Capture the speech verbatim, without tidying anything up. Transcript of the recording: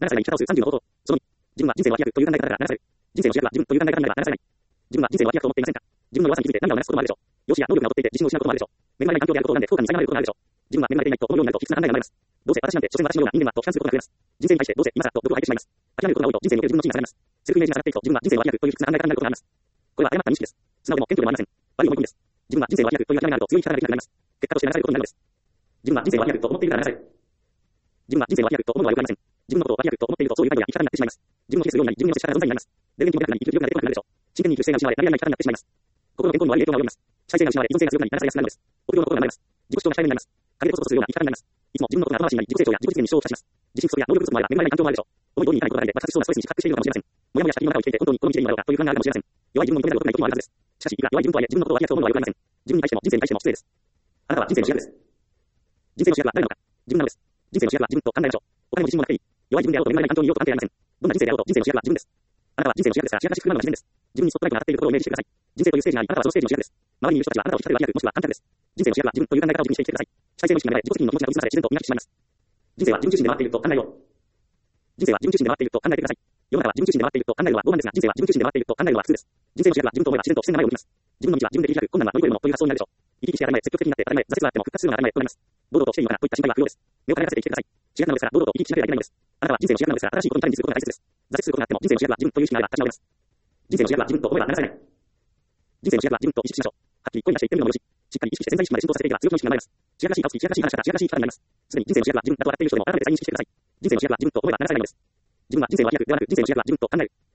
ならされない生き方をするさんじゅうの方法。そのに、自分は人生の脇役という考え方からならされる。人生の主役は自分という考え方にならならされない。自分は人生の脇役と思っていませんか？自分の弱さに気づいて涙を流すこともあるでしょう。容姿や能力が劣っていて自信を失うこともあるでしょう。恵まれない環境であることを恨んで後悔に苛まれることもあるでしょう。自分は恵まれていないと思うようになると卑屈な考えが生まれます。どうせ私なんて所詮私のような人間はと批判することが増えます。人生に対してどうせ今さと毒を吐いてしまいます。諦めることが多いと人生における自分の地位が下がります。セルフイメージが下がっていくと自分は人生の脇役という卑屈な考え方になることがあります。これは誤った認識です。素直でも謙虚でもありません。悪い思い込みです。自分は人生の脇役という諦めがあると強い力ができなくなります。結果として流されることになるのです。自分は人生の脇役と思っているから流される。自分は人生の脇役と思うのはよくありません。自分のことを脇役と思っているとそういう態度や生き方になってしまいます。自分を卑下するようになり、自分に接し方が存在になります。電源気もなくなり、生きる気力が出てこなくなるでしょう。真剣に生きる姿勢が失われ、何々な生き方になってしまいます。心の健康の悪い影響が及びます。主体性が失われ、依存性が強くなり、流されやすくなるのです。臆病の心が生まれます。自己主張が控えめになります。陰でこそこそするような生き方になります。いつも自分のことが後回しになり、自己成長や自己実現に主張をきたします。自信不足や能力不足もあれば、恵まれない環境もあるでしょう。思い通りにいかないことがあるので、爆発しそうなストレスに自覚しているのかもしれません。もやもやした日々の中を生きていて、本当にこの道でいいのだろうかという不安があるかもしれません。弱い自分を認められることない時もあるはずです。しかし、いくら弱い自分とはいえ、自分のことを脇役と思うのはよくありません。自分に対しても、人生に対しても失礼です。あなたは人生の主役です。人生の主役は誰なのか。自分なのです。人生の主役は自分と考えましょう。お金も自信もなくていい。弱い自分であろうと恵まれない環境にいようと関係ありません。どんな人生であろうと人生の主役は自分です。あなたは人生の主役ですから、主役らしく振る舞うのが自然です。自分にスポットライトが当たっているところをイメージしてください。人生というステージにあり、あなたはそのステージの主役です。周りにいる人たちはあなたを引き立てる脇役もしくは反対です。人生の主役は自分という考え方を自分にしていてください。主体性の意識が芽生え、自己責任の気持ちが薄まらせ、自然と磨きしてしまいます。人生は自分中心で回っていると考えよう。人生は自分中心で回っていると考えてください。世の中は自分中心で回っていると考えるのは傲慢ですが、人生は自分中心で回っていると考えるのは普通です。人生の主役は自分と思えば自然と視線が前を向きます。自分の道は自分で切り開く、困難は乗り越えるものという発想になるでしょう。生き生きして当たり前、積極的になって当たり前、挫折があっても復活するのが当たり前となります。堂々としていいのかなといった心配は不要です。目を輝かせて生きてください。主役なのですから、堂々と生き生きしなければいけないのです。あなたは人生の主役なのですから、新しいことにチャレンジすることが大切です。挫折することがあっても、人生の主役は自分という意識があれば立ち直れます。人生の主役は自分と思えば流されない。人生の主役は自分と意識しましょう。はっきり声に出して言ってみるのもよし、しっかり意識して潜在意識まで浸透させていけば強気の意識が生まれます。主役らしい顔つき、主役らしい話し方、主役らしい生き方になります。すでに人生の主役は自分だと分かっている人でも改めて再認識してください。人生の主役は自分と思えば流されないのです。自分は人生の脇役ではなく、人生の主役は自分と考える。